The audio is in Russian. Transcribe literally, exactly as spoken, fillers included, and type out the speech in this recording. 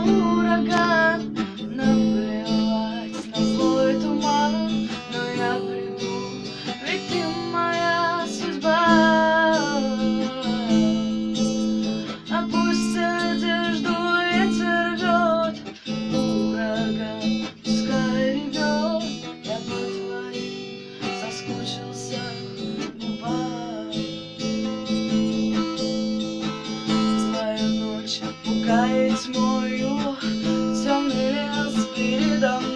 ураган, наплевать на злой туман, но я приду, ведь ты моя судьба. А пусть одежду ветер рвет, ураган пускай ревет, я по твоим соскучился губам. Злая ночь пугает тьмою, темный лес передо мной.